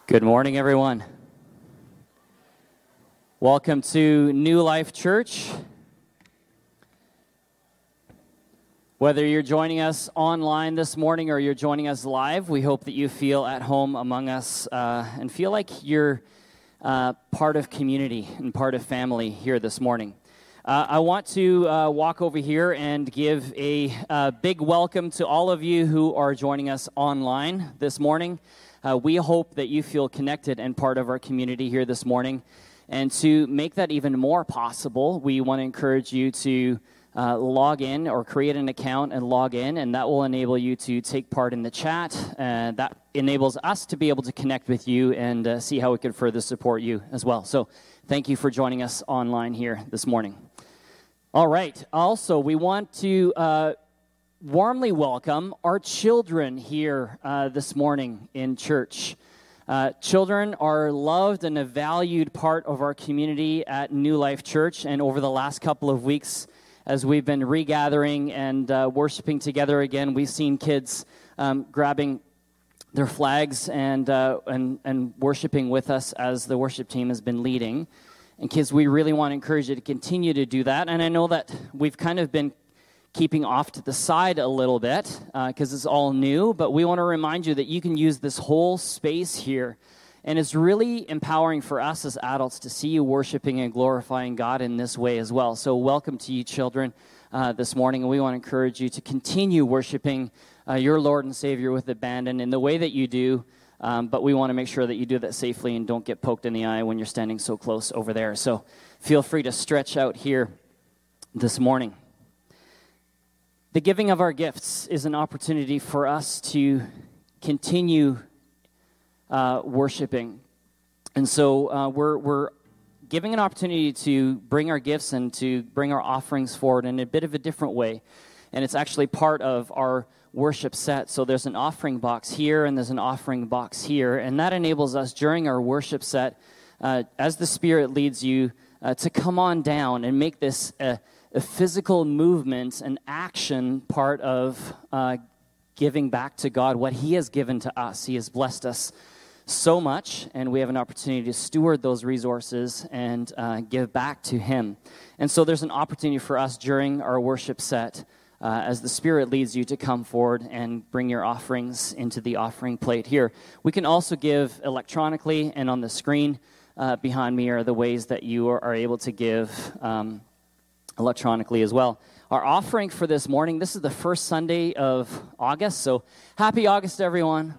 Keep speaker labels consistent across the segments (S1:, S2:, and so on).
S1: Good morning, everyone. Welcome to New Life Church. Whether you're joining us online this morning or you're joining us live, we hope that you feel at home among us and feel like you're part of community and part of family here this morning. I want to walk over here and give a big welcome to all of you who are joining us online this morning. We hope that you feel connected and part of our community here this morning. And to make that even more possible, we want to encourage you to log in or create an account and log in, and that will enable you to take part in the chat. That enables us to be able to connect with you and see how we can further support you as well. So thank you for joining us online here this morning. All right. Also, we want to warmly welcome our children here this morning in church. Children are loved and a valued part of our community at New Life Church, and over the last couple of weeks, as we've been regathering and worshiping together again, we've seen kids grabbing their flags and worshiping with us as the worship team has been leading. And kids, we really want to encourage you to continue to do that. And I know that we've kind of been keeping off to the side a little bit because it's all new, but we want to remind you that you can use this whole space here, and it's really empowering for us as adults to see you worshiping and glorifying God in this way as well. So welcome to you children this morning, and we want to encourage you to continue worshiping your Lord and Savior with abandon in the way that you do, but we want to make sure that you do that safely and don't get poked in the eye when you're standing so close over there. So feel free to stretch out here this morning. The giving of our gifts is an opportunity for us to continue worshiping. And so we're giving an opportunity to bring our gifts and to bring our offerings forward in a bit of a different way. And it's actually part of our worship set. So there's an offering box here and there's an offering box here. And that enables us during our worship set, as the Spirit leads you, to come on down and make this a physical movement, an action part of giving back to God what He has given to us. He has blessed us so much, and we have an opportunity to steward those resources and give back to Him. And so there's an opportunity for us during our worship set, as the Spirit leads you, to come forward and bring your offerings into the offering plate here. We can also give electronically, and on the screen behind me are the ways that you are able to give electronically as well. Our offering for this morning, this is the first Sunday of August, so happy August, everyone.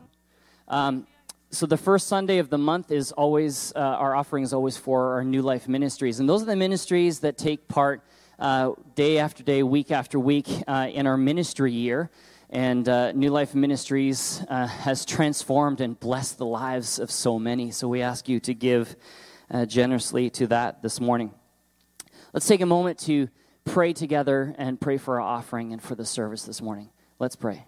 S1: So the first Sunday of the month is always, our offering is always for our New Life Ministries, and those are the ministries that take part day after day, week after week in our ministry year, and New Life Ministries has transformed and blessed the lives of so many, so we ask you to give generously to that this morning. Let's take a moment to pray together and pray for our offering and for the service this morning. Let's pray.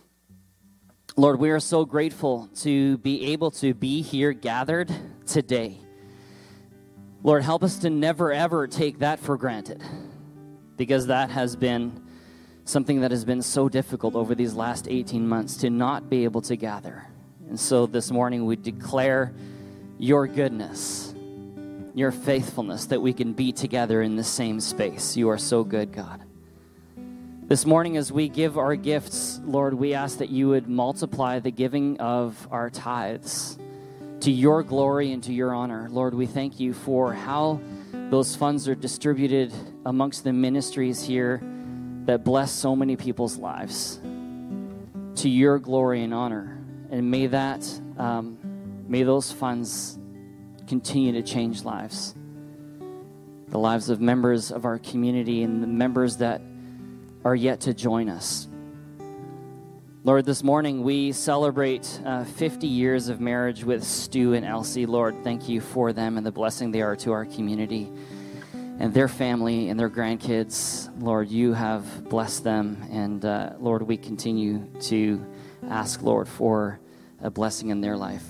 S1: Lord, we are so grateful to be able to be here gathered today. Lord, help us to never, ever take that for granted, because that has been something that has been so difficult over these last 18 months to not be able to gather. And so this morning we declare your goodness, your faithfulness, that we can be together in the same space. You are so good, God. This morning as we give our gifts, Lord, we ask that you would multiply the giving of our tithes to your glory and to your honor. Lord, we thank you for how those funds are distributed amongst the ministries here that bless so many people's lives. To your glory and honor. And may those funds continue to change lives. The lives of members of our community and the members that are yet to join us. Lord, this morning we celebrate 50 years of marriage with Stu and Elsie. Lord, thank you for them and the blessing they are to our community and their family and their grandkids. Lord, you have blessed them, and Lord, we continue to ask, Lord, for a blessing in their life.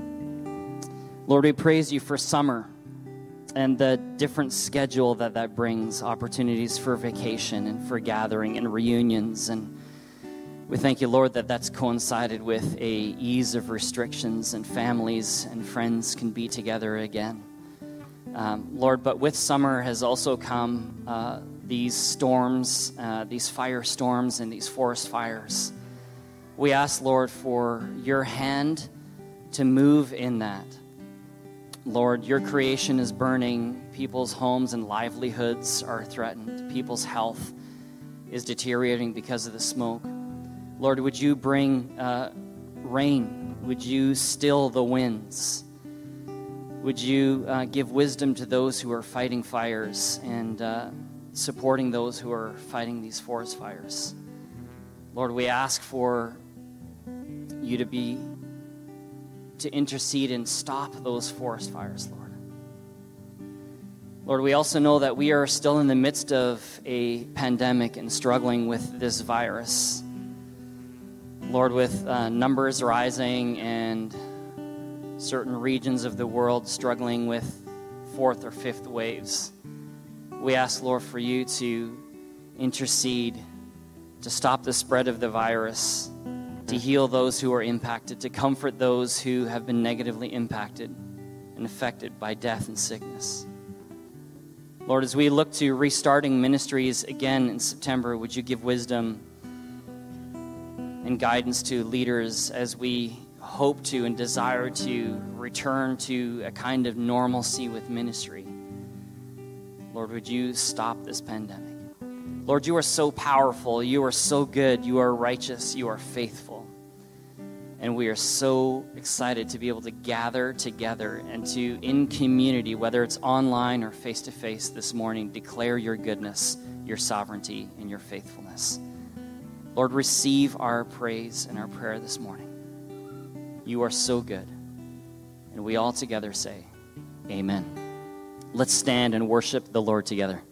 S1: Lord, we praise you for summer and the different schedule that brings, opportunities for vacation and for gathering and reunions. And We thank you, Lord, that that's coincided with a ease of restrictions and families and friends can be together again. Lord, but with summer has also come these storms, these firestorms and these forest fires. We ask, Lord, for your hand to move in that. Lord, your creation is burning. People's homes and livelihoods are threatened. People's health is deteriorating because of the smoke. Lord, would you bring rain? Would you still the winds? Would you give wisdom to those who are fighting fires and supporting those who are fighting these forest fires? Lord, we ask for you to intercede and stop those forest fires, Lord. Lord, we also know that we are still in the midst of a pandemic and struggling with this virus. Lord, with numbers rising and certain regions of the world struggling with fourth or fifth waves, we ask, Lord, for you to intercede, to stop the spread of the virus, to heal those who are impacted, to comfort those who have been negatively impacted and affected by death and sickness. Lord, as we look to restarting ministries again in September, would you give wisdom and guidance to leaders as we hope to and desire to return to a kind of normalcy with ministry? Lord, would you stop this pandemic? Lord, you are so powerful. You are so good. You are righteous. You are faithful. And we are so excited to be able to gather together and to, in community, whether it's online or face-to-face this morning, declare your goodness, your sovereignty, and your faithfulness. Lord, receive our praise and our prayer this morning. You are so good. And we all together say, amen. Let's stand and worship the Lord together.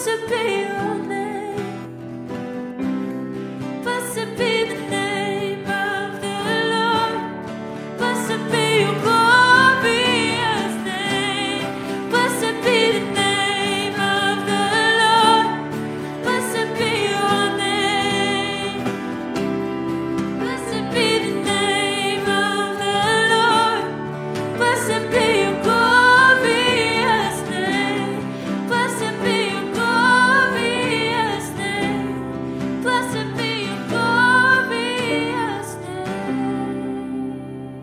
S2: Blessed be your name. Blessed be the name of the Lord. Blessed be your glorious name. Blessed be the name of the Lord. Blessed be your name. Blessed be the name of the Lord. Blessed be your glorious name. Blessed be your glorious name. Blessed be your glorious name.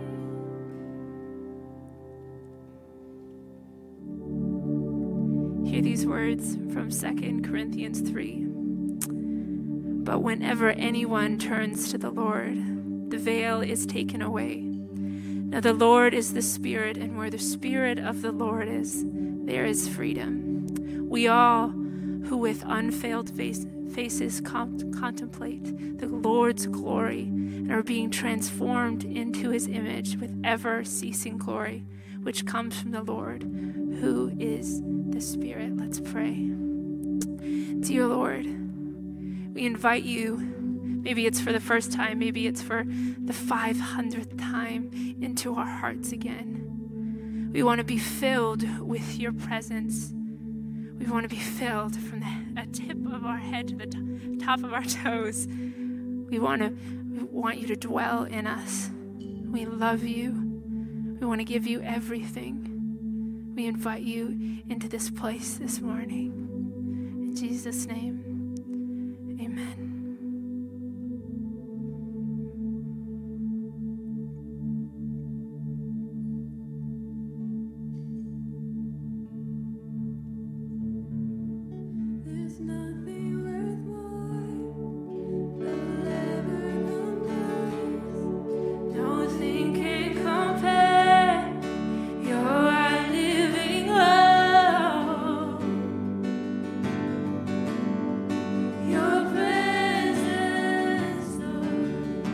S2: Hear these words from 2 Corinthians 3. But whenever anyone turns to the Lord, the veil is taken away. Now the Lord is the Spirit, and where the Spirit of the Lord is, there is freedom. We all who with unveiled faces contemplate the Lord's glory and are being transformed into his image with ever-ceasing glory, which comes from the Lord, who is the Spirit. Let's pray. Dear Lord, we invite you, maybe it's for the first time, maybe it's for the 500th time, into our hearts again. We want to be filled with your presence. We want to be filled from the tip of our head to the top of our toes. We want you to dwell in us. We love you. We want to give you everything. We invite you into this place this morning. In Jesus' name, amen. There's nothing worth more that will ever come close. Nothing can compare. You're our living hope. Your presence, Lord.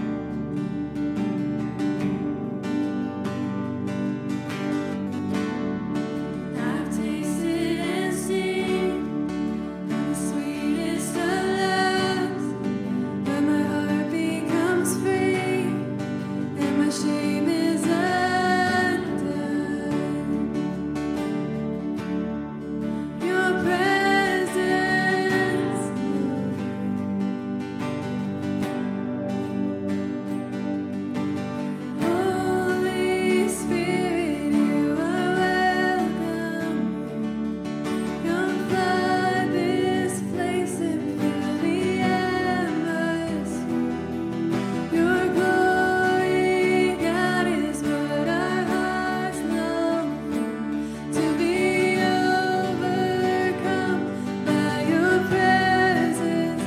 S2: I've tasted and seen the sweetest of loves, when my heart becomes free and my shame is undone. Your presence, Holy Spirit, you are welcome. Come flood this place and fill the atmosphere. Your glory, God, is what our hearts long for. To be overcome by your presence,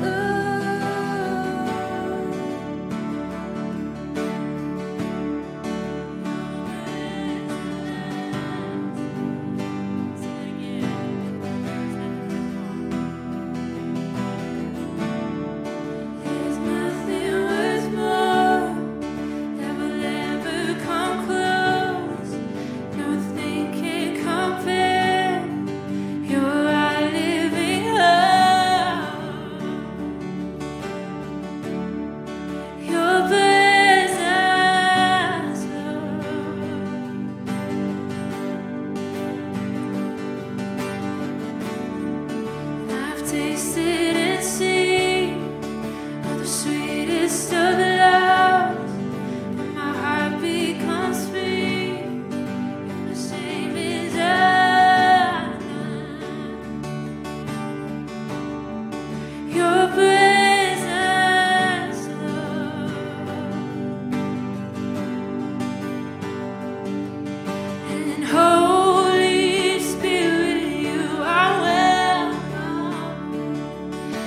S2: There's nothing worth more that will ever come close. Nothing can compare. You're our living hope. Your presence, Lord. I've tasted and seen all the sweetest of loves. When my heart becomes free, and my shame is undone. Your presence, Lord. And Holy Spirit, you are welcome.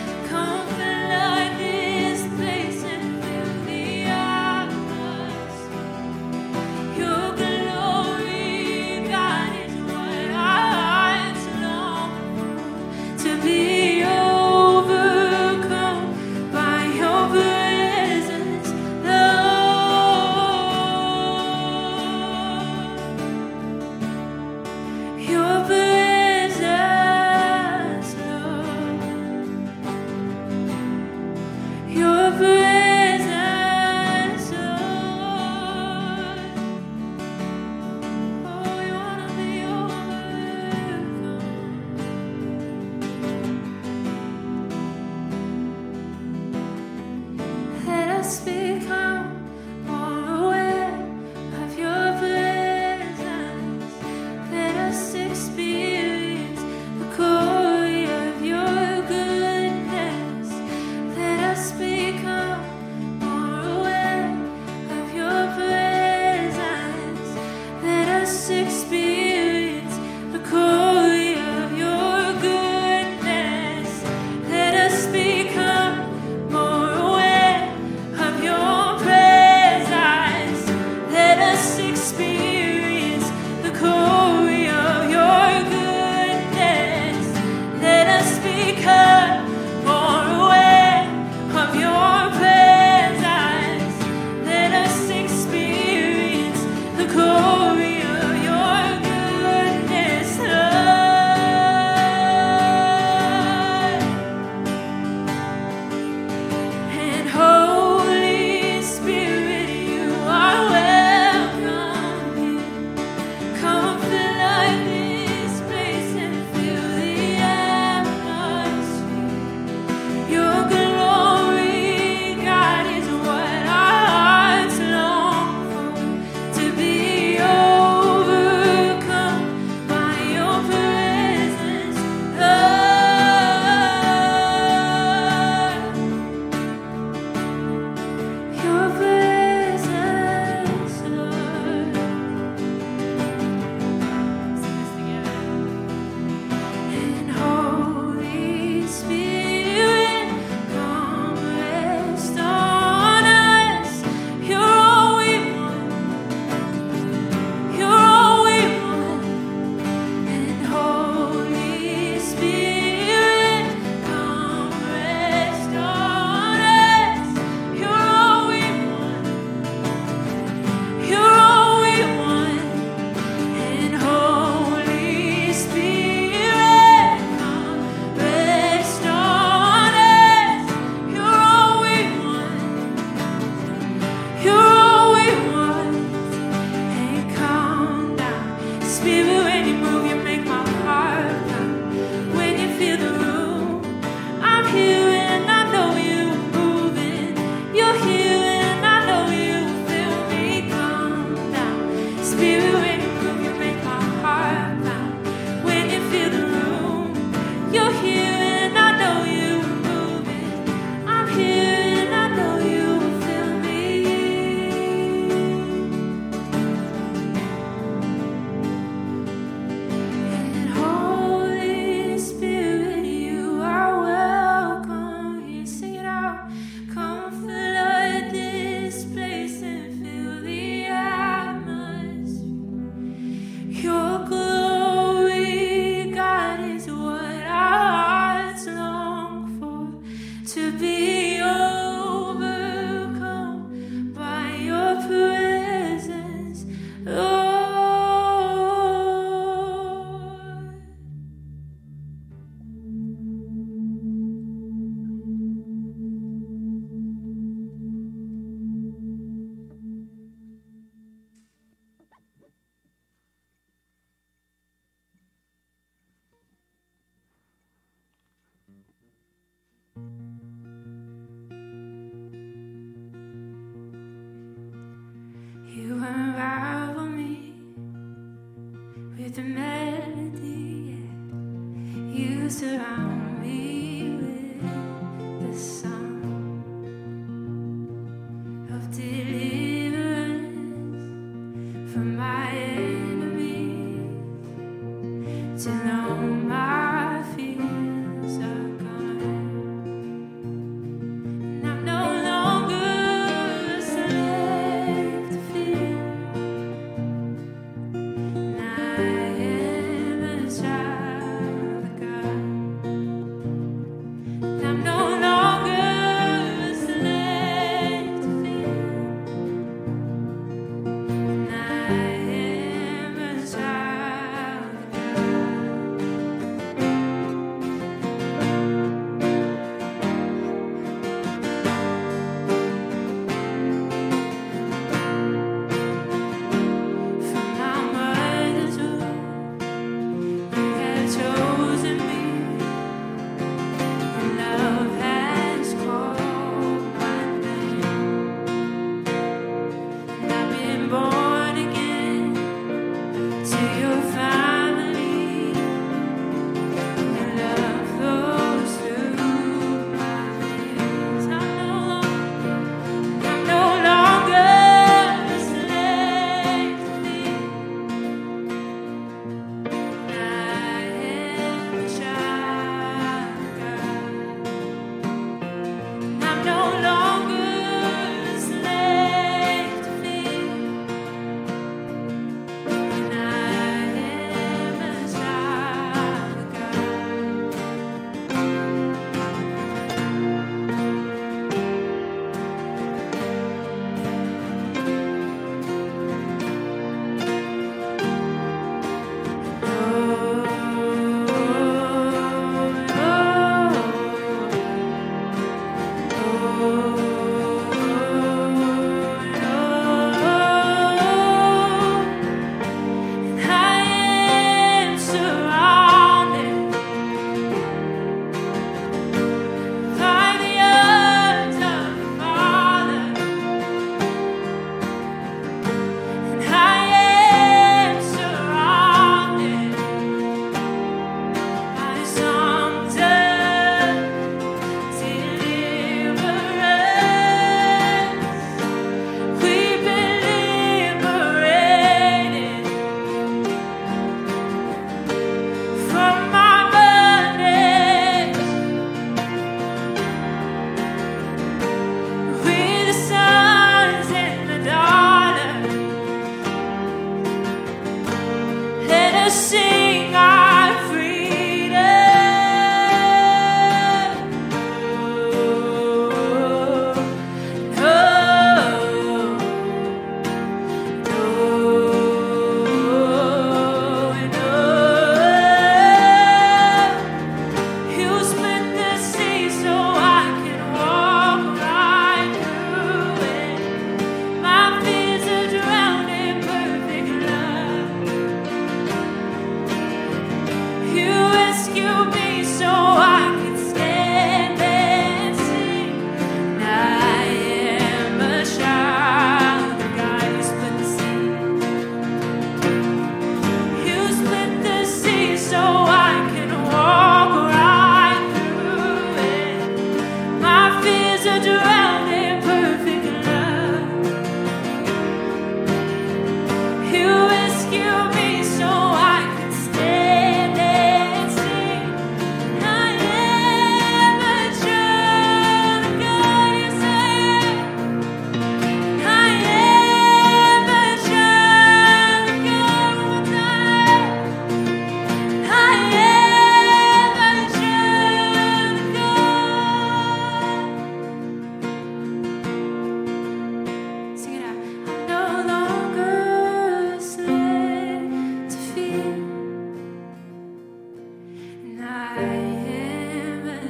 S2: I'm no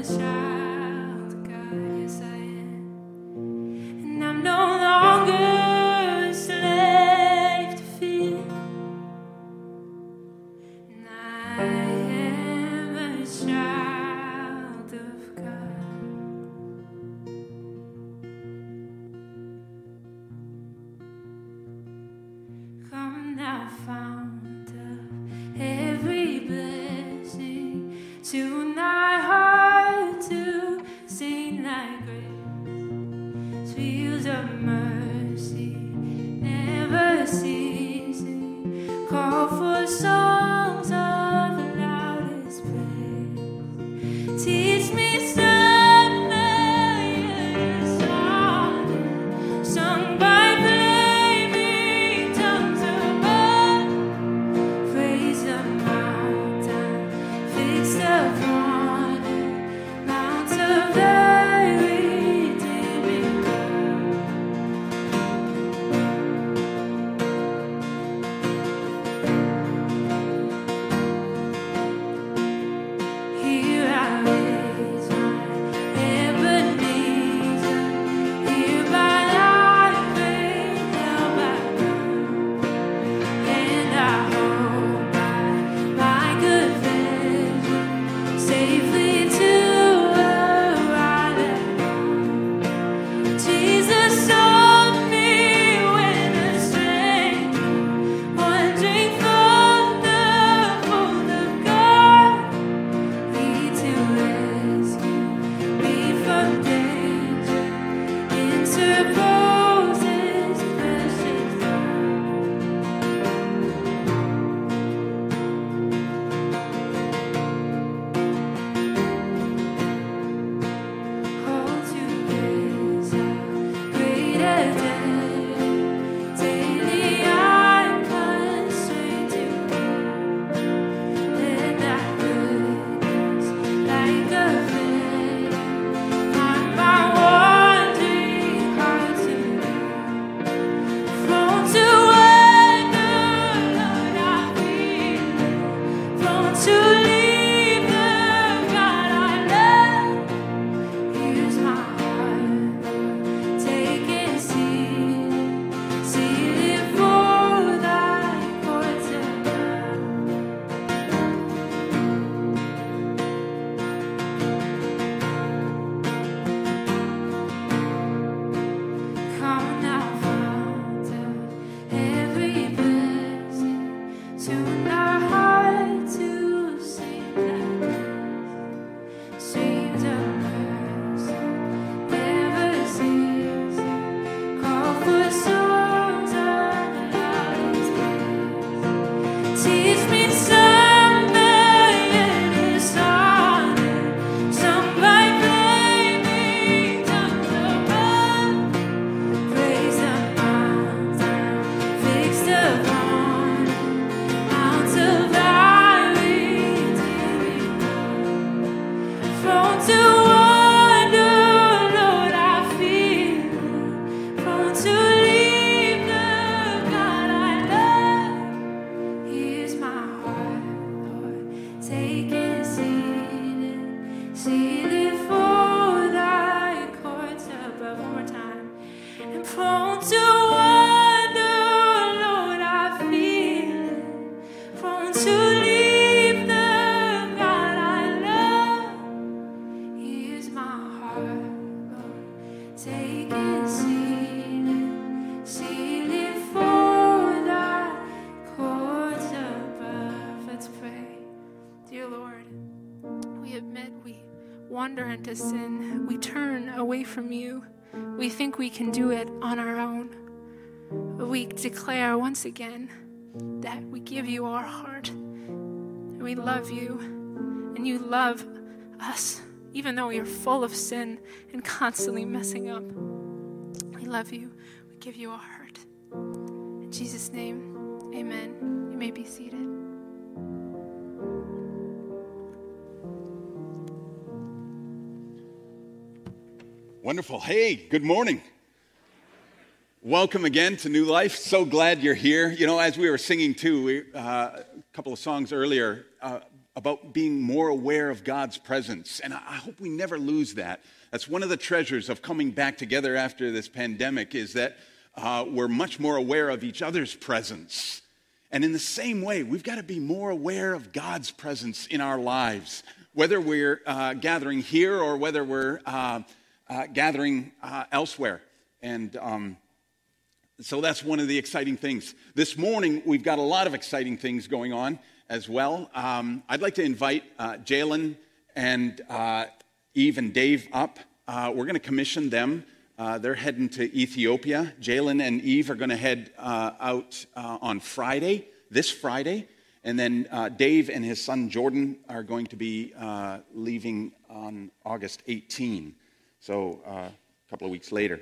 S2: child of God, yes I am. And I'm no longer a slave to fear. And I am a child of God. Come thou fount of every blessing, tune thy heart to sing thy grace. Fields of mercy, never ceasing, call for songs of the loudest praise. Teach me some melodious song, sung by flaming tongues above. Praise the mountain fixed upon it, mount of thy redeeming love. Here I raise my Ebenezer, here by thy great help I come, and I hold by my good vision safely to arrive at home. Jesus saw me when a stranger, wandering from the fold of God. Lead to rescue me from danger, interposes precious love. Hold to raise a greater day, daily I'm constrained to give. Let thy goodness, like a flame, find my wandering heart to be. Prone to wander, Lord, I feel, prone to leave the God I love. Here's my heart, Lord, take and seal it for thy courts above. Come now, fount of every blessing, tune thy heart to sing thy praise. Streams of mercy, never ceasing, call for songs of the loudest praise. Teach me some melodious song, sung by flaming tongues above. Praise the mountain fixed upon it, mount of thy redeeming love. Prone to wander, Lord, I feel, prone to leave the God I love. Here's my heart, Lord, take and seal it for thy courts above. One more time. And prone to wander, Lord, I feel it, prone to leave the God I love. Here's my heart, Lord, take and seal it for thy courts above. Let's pray. Dear Lord, we admit we wander into sin. We turn away from you. We think we can do it on our own. But we declare once again that we give you our heart. And we love you. And you love us, even though we are full of sin and constantly messing up. We love you. We give you our heart. In Jesus' name, amen. You may be seated.
S3: Wonderful. Hey, good morning. Welcome again to New Life. So glad you're here. You know, as we were singing too, a couple of songs earlier, about being more aware of God's presence. And I hope we never lose that. That's one of the treasures of coming back together after this pandemic, is that we're much more aware of each other's presence. And in the same way, we've got to be more aware of God's presence in our lives, whether we're gathering here or whether we're gathering elsewhere. And so that's one of the exciting things. This morning, we've got a lot of exciting things going on as well. I'd like to invite Jalen and Eve and Dave up. We're going to commission them. They're heading to Ethiopia. Jalen and Eve are going to head out on Friday, this Friday. And then Dave and his son Jordan are going to be leaving on August 18, so a couple of weeks later.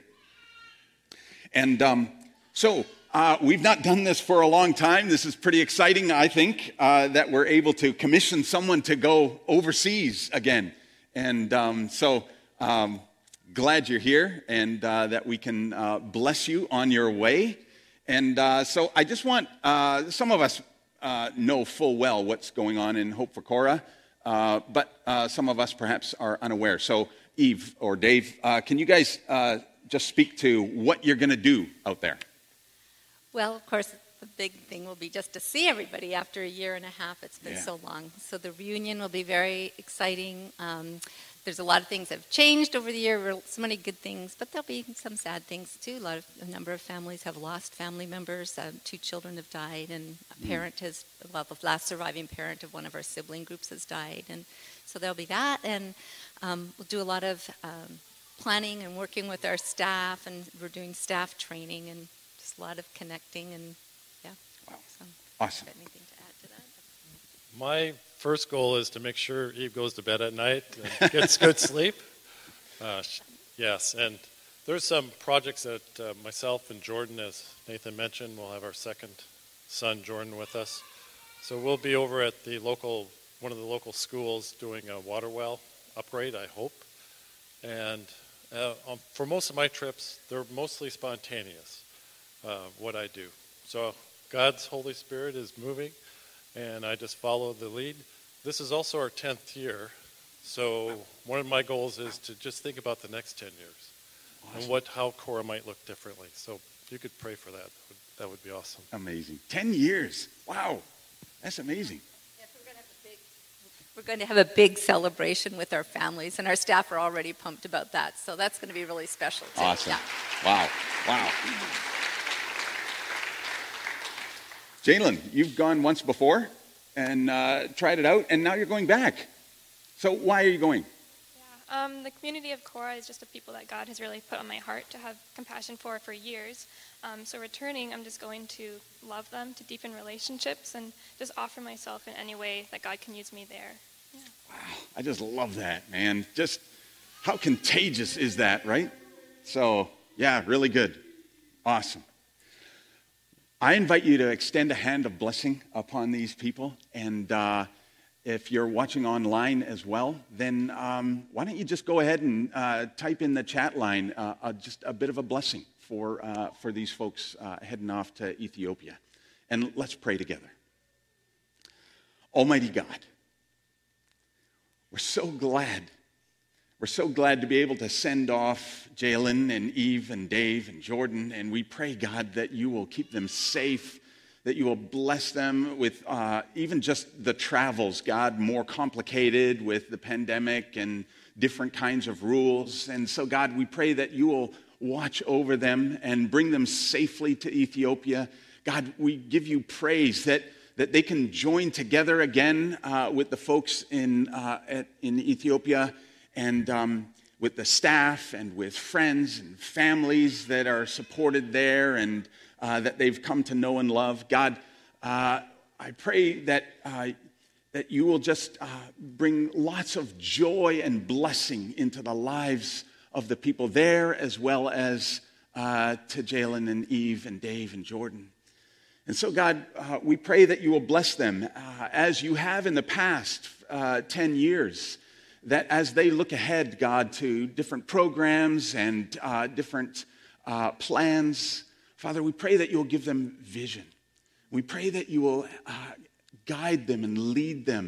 S3: And so we've not done this for a long time. This is pretty exciting, I think, that we're able to commission someone to go overseas again. And so glad you're here, and that we can bless you on your way. And so I just want, some of us know full well what's going on in Hope for Korah, but some of us perhaps are unaware. So Eve or Dave, can you guys just speak to what you're going to do out there?
S4: Well, of course, the big thing will be just to see everybody after a year and a half. It's been so long. So the reunion will be very exciting. There's a lot of things that have changed over the year, so many good things, but there'll be some sad things too. A number of families have lost family members. 2 children have died, and a parent has, well, the last surviving parent of one of our sibling groups has died. And so there'll be that, and we'll do a lot of planning and working with our staff, and we're doing staff training and just a lot of connecting, and yeah.
S3: Wow.
S4: So,
S3: awesome.
S4: Anything to add to that?
S5: My first goal is to make sure Eve goes to bed at night and gets good sleep. Yes, and there's some projects that myself and Jordan, as Nathan mentioned, we'll have our second son, Jordan, with us. So we'll be over at the one of the local schools doing a water well upgrade, I hope. And for most of my trips, they're mostly spontaneous, what I do. So God's Holy Spirit is moving, and I just follow the lead. This is also our 10th year, so one of my goals is to just think about the next 10 years. Awesome. And how Korah might look differently. So if you could pray for that, that would be awesome.
S3: Amazing. 10 years. Wow. That's amazing.
S4: Yes, we're going to have a big celebration with our families, and our staff are already pumped about that. So that's going to be really special too.
S3: Awesome.
S4: Yeah.
S3: Wow. Jalen, you've gone once before and tried it out, and now you're going back. So why are you going?
S6: The community of Korah is just a people that God has really put on my heart to have compassion for years. So returning, I'm just going to love them, to deepen relationships, and just offer myself in any way that God can use me there. Yeah.
S3: Wow, I just love that, man. Just how contagious is that, right? So, yeah, really good. Awesome. I invite you to extend a hand of blessing upon these people, and if you're watching online as well, then why don't you just go ahead and type in the chat line just a bit of a blessing for these folks heading off to Ethiopia. And let's pray together. Almighty God, we're so glad to be able to send off Jalen and Eve and Dave and Jordan, and we pray, God, that you will keep them safe, that you will bless them with even just the travels, God, more complicated with the pandemic and different kinds of rules. And so, God, we pray that you will watch over them and bring them safely to Ethiopia. God, we give you praise that they can join together again with the folks in Ethiopia, and with the staff and with friends and families that are supported there and that they've come to know and love. God, I pray that you will just bring lots of joy and blessing into the lives of the people there, as well as to Jalen and Eve and Dave and Jordan. And so, God, we pray that you will bless them as you have in the past 10 years, that as they look ahead, God, to different programs and different plans, Father, we pray that you'll give them vision. We pray that you will guide them and lead them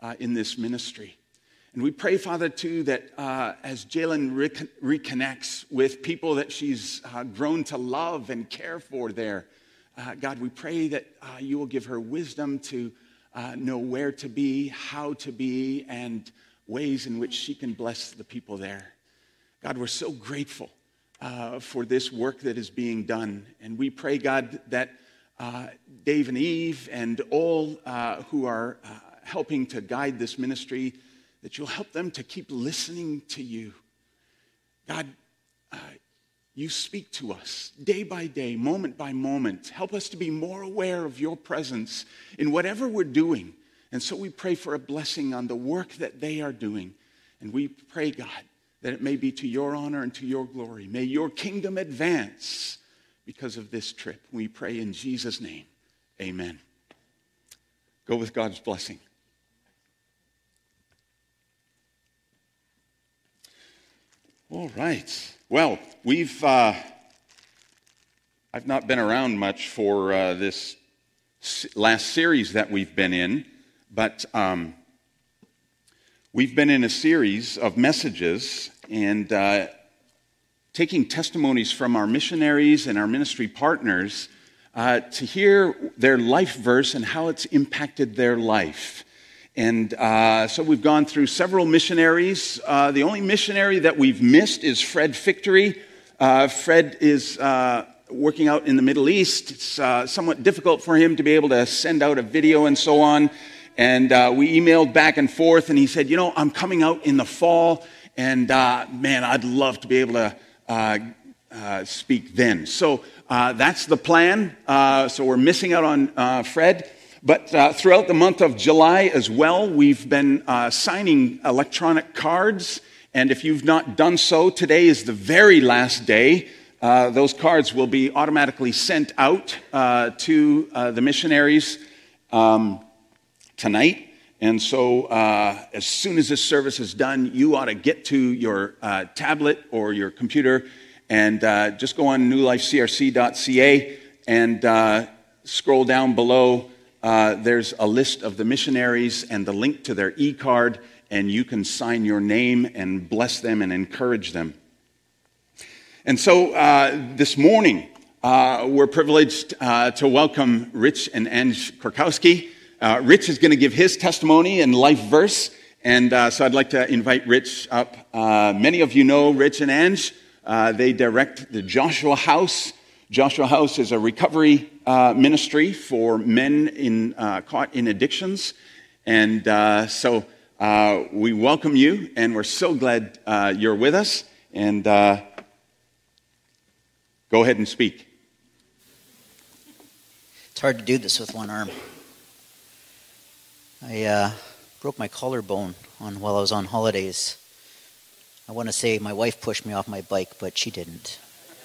S3: in this ministry. And we pray, Father, too, that as Jalen reconnects with people that she's grown to love and care for there, God, we pray that you will give her wisdom to know where to be, how to be, and ways in which she can bless the people there. God, we're so grateful for this work that is being done. And we pray, God, that Dave and Eve and all who are helping to guide this ministry, that you'll help them to keep listening to you. God, you speak to us day by day, moment by moment. Help us to be more aware of your presence in whatever we're doing. And so we pray for a blessing on the work that they are doing. And we pray, God, that it may be to your honor and to your glory. May your kingdom advance because of this trip. We pray in Jesus' name. Amen. Go with God's blessing. All right. Well, I've not been around much for this last series that we've been in, but we've been in a series of messages and taking testimonies from our missionaries and our ministry partners to hear their life verse and how it's impacted their life. And so we've gone through several missionaries. The only missionary that we've missed is Fred Victory. Fred is working out in the Middle East. It's somewhat difficult for him to be able to send out a video and so on. And we emailed back and forth, and he said, I'm coming out in the fall, and man, I'd love to be able to speak then. So that's the plan. So we're missing out on Fred. But throughout the month of July as well, we've been signing electronic cards. And if you've not done so, today is the very last day. Those cards will be automatically sent out to the missionaries tonight. And so as soon as this service is done, you ought to get to your tablet or your computer and just go on newlifecrc.ca and scroll down below. There's a list of the missionaries and the link to their e-card, and you can sign your name and bless them and encourage them. And so this morning, we're privileged to welcome Rich and Ange Korkowski. Rich is going to give his testimony and life verse, and so I'd like to invite Rich up. Many of you know Rich and Ange. They direct the Joshua House. Joshua House is a recovery ministry for men caught in addictions. And so we welcome you, and we're so glad you're with us. And go ahead and speak.
S7: It's hard to do this with one arm. I broke my collarbone while I was on holidays. I want to say my wife pushed me off my bike, but she didn't.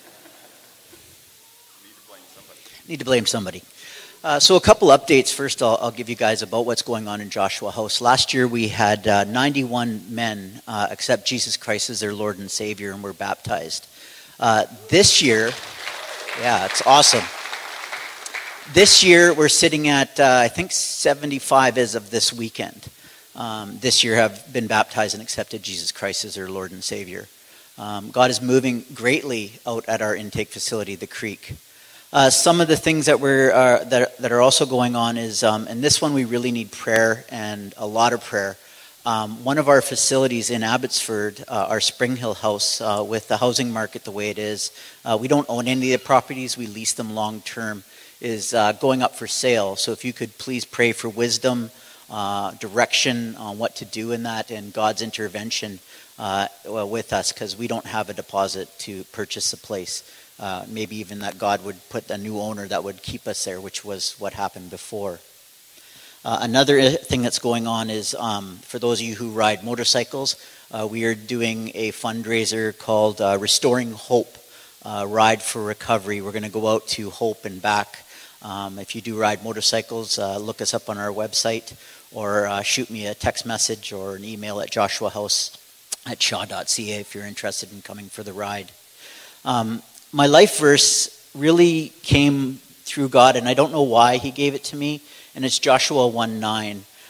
S7: Need to blame somebody. So a couple updates. First, I'll give you guys about what's going on in Joshua House. Last year, we had 91 men accept Jesus Christ as their Lord and Savior and were baptized. This year, yeah, it's awesome. This year, we're sitting at, I think, 75 as of this weekend. This year have been baptized and accepted Jesus Christ as their Lord and Savior. God is moving greatly out at our intake facility, the Creek. Some of the things that that are also going on is, and this one we really need prayer and a lot of prayer. One of our facilities in Abbotsford, our Spring Hill House, with the housing market the way it is, we don't own any of the properties, we lease them long term, is going up for sale. So if you could please pray for wisdom, direction on what to do in that, and God's intervention with us, because we don't have a deposit to purchase the place. Maybe even that God would put a new owner that would keep us there, which was what happened before. Another thing that's going on is, for those of you who ride motorcycles, we are doing a fundraiser called Restoring Hope, Ride for Recovery. We're going to go out to Hope and back. If you do ride motorcycles, look us up on our website, or shoot me a text message or an email at joshuahouse@shaw.ca if you're interested in coming for the ride. My life verse really came through God, and I don't know why he gave it to me, and it's Joshua 1:9.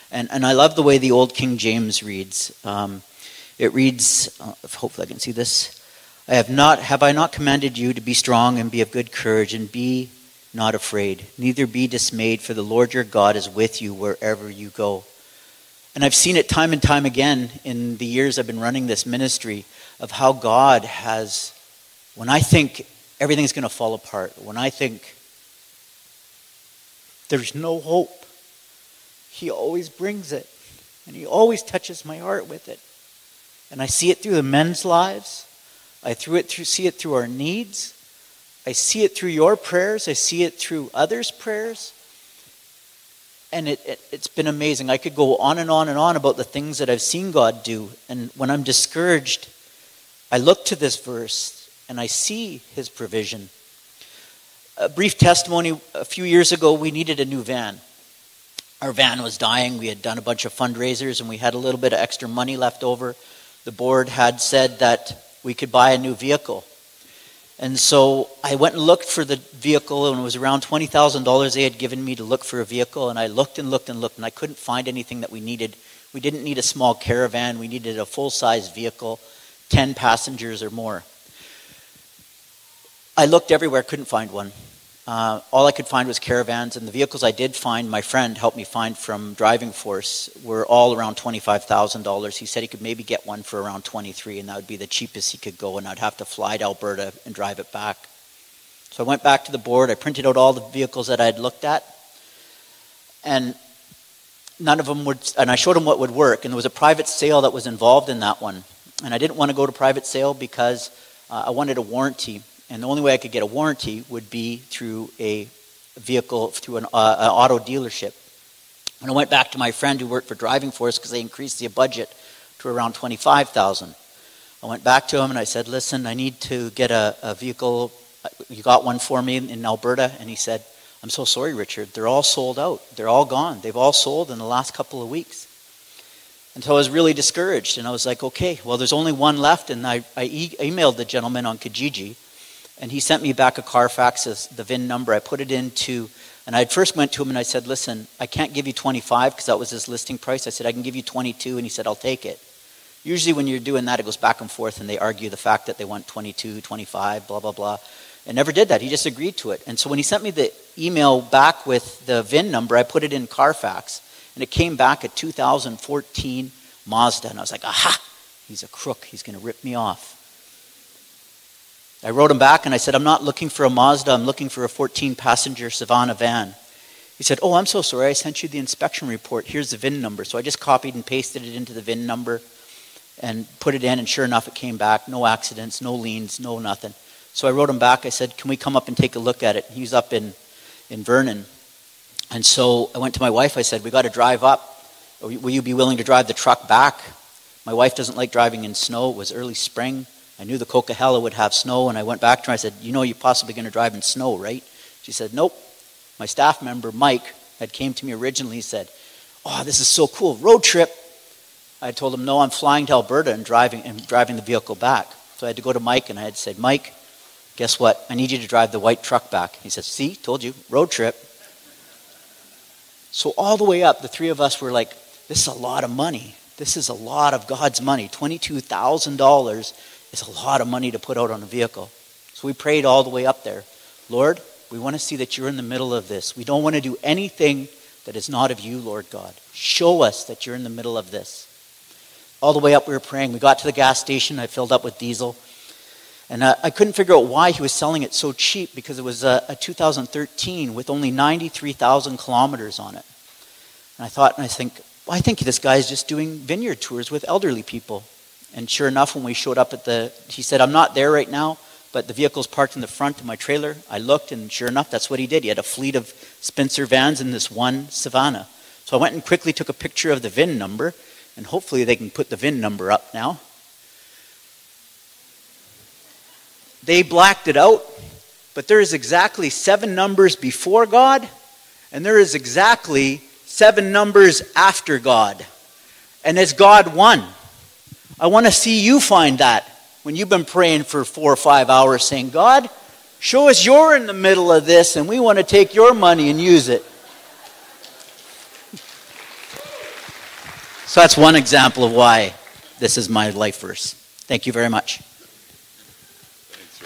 S7: And I love the way the Old King James reads. It reads, hopefully I can see this. Have I not commanded you to be strong and be of good courage and be not afraid? Neither be dismayed, for the Lord your God is with you wherever you go. And I've seen it time and time again in the years I've been running this ministry of how God has, when I think everything's going to fall apart, when I think there's no hope, he always brings it. And he always touches my heart with it. And I see it through the men's lives. I see it through our needs. I see it through your prayers. I see it through others' prayers. And it's been amazing. I could go on and on and on about the things that I've seen God do. And when I'm discouraged, I look to this verse and I see his provision. A brief testimony, a few years ago, we needed a new van. Our van was dying. We had done a bunch of fundraisers and we had a little bit of extra money left over. The board had said that we could buy a new vehicle. And so I went and looked for the vehicle, and it was around $20,000 they had given me to look for a vehicle. And I looked and looked and looked, and I couldn't find anything that we needed. We didn't need a small caravan. We needed a full-size vehicle, 10 passengers or more. I looked everywhere, couldn't find one. All I could find was caravans, and the vehicles I did find, my friend helped me find from Driving Force, were all around $25,000. He said he could maybe get one for around $23,000, and that would be the cheapest he could go, and I'd have to fly to Alberta and drive it back. So I went back to the board, I printed out all the vehicles that I had looked at, and none of them would, and I showed them what would work, and there was a private sale that was involved in that one. And I didn't want to go to private sale because I wanted a warranty. And the only way I could get a warranty would be through a vehicle, through an auto dealership. And I went back to my friend who worked for Driving Force because they increased the budget to around $25,000. I went back to him and I said, listen, I need to get a vehicle. You got one for me in Alberta? And he said, I'm so sorry, Richard. They're all sold out. They're all gone. They've all sold in the last couple of weeks. And so I was really discouraged. And I was like, okay, well, there's only one left. And I emailed the gentleman on Kijiji. And he sent me back a Carfax, the VIN number. I put it into, and I first went to him and I said, listen, I can't give you 25 because that was his listing price. I said, I can give you 22. And he said, I'll take it. Usually when you're doing that, it goes back and forth and they argue the fact that they want 22, 25, blah, blah, blah. And never did that. He just agreed to it. And so when he sent me the email back with the VIN number, I put it in Carfax. And it came back a 2014 Mazda. And I was like, aha, he's a crook. He's going to rip me off. I wrote him back and I said, I'm not looking for a Mazda. I'm looking for a 14-passenger Savannah van. He said, oh, I'm so sorry. I sent you the inspection report. Here's the VIN number. So I just copied and pasted it into the VIN number and put it in. And sure enough, it came back. No accidents, no liens, no nothing. So I wrote him back. I said, can we come up and take a look at it? He was up in Vernon. And so I went to my wife. I said, we got to drive up. Will you be willing to drive the truck back? My wife doesn't like driving in snow. It was early spring. I knew the Coquihalla would have snow, and I went back to her. I said, you know you're possibly going to drive in snow, right? She said, nope. My staff member, Mike, had came to me originally. He said, oh, this is so cool, road trip. I told him, no, I'm flying to Alberta and driving the vehicle back. So I had to go to Mike, and I had said, Mike, guess what? I need you to drive the white truck back. He said, see, told you, road trip. So all the way up, the three of us were like, this is a lot of money. This is a lot of God's money. $22,000 is a lot of money to put out on a vehicle. So we prayed all the way up there. Lord, we want to see that you're in the middle of this. We don't want to do anything that is not of you, Lord God. Show us that you're in the middle of this. All the way up we were praying. We got to the gas station. I filled up with diesel. And I couldn't figure out why he was selling it so cheap because it was a 2013 with only 93,000 kilometers on it. And I think this guy's just doing vineyard tours with elderly people. And sure enough, when we showed up he said, I'm not there right now, but the vehicle's parked in the front of my trailer. I looked, and sure enough, that's what he did. He had a fleet of Spencer vans in this one Savannah. So I went and quickly took a picture of the VIN number, and hopefully they can put the VIN number up now. They blacked it out, but there is exactly 7 numbers before God, and there is exactly 7 numbers after God. And it's God 1. I want to see you find that when you've been praying for 4 or 5 hours saying, God, show us you're in the middle of this and we want to take your money and use it. So that's one example of why this is my life verse. Thank you very much.
S3: Thanks,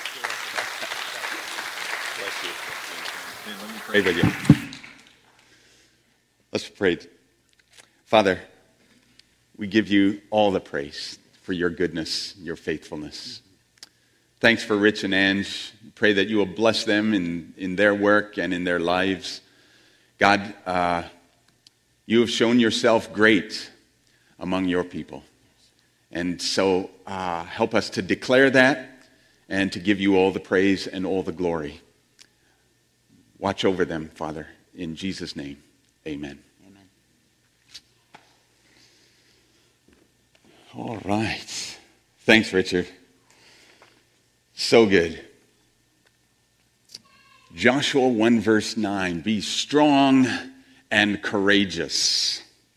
S3: Richard. Bless you. Let me pray with you. Let's pray. Father, we give you all the praise for your goodness, your faithfulness. Thanks for Rich and Ange. Pray that you will bless them in their work and in their lives. God, you have shown yourself great among your people. And so help us to declare that and to give you all the praise and all the glory. Watch over them, Father, in Jesus' name. Amen.
S7: Amen.
S3: All right. Thanks, Richard. So good. Joshua 1 verse 9, be strong and courageous.